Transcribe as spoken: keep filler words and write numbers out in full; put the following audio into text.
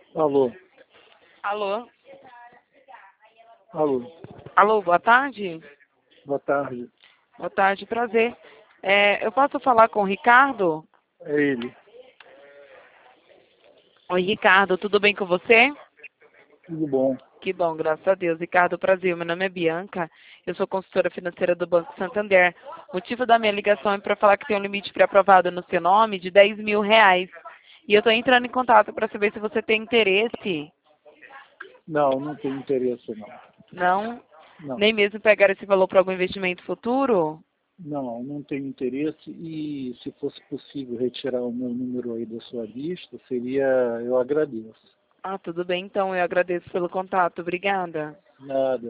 Alô, Alô? alô, Alô, boa tarde? boa tarde. Boa tarde, prazer. É, eu posso falar com o Ricardo? É ele. Oi, Ricardo, tudo bem com você? Tudo bom? Que bom, graças a Deus. Ricardo, prazer. Meu nome é Bianca. Eu sou consultora financeira do Banco Santander. O motivo da minha ligação é para falar que tem um limite pré-aprovado no seu nome de dez mil reais. E eu estou entrando em contato para saber se você tem interesse. Não, não tenho interesse não. Não? Não, Nem mesmo pegar esse valor para algum investimento futuro? não, não tenho interesse e se fosse possível retirar o meu número aí da sua lista, seria, eu agradeço. Ah, tudo bem, então. Eu agradeço pelo contato. Obrigada. Nada.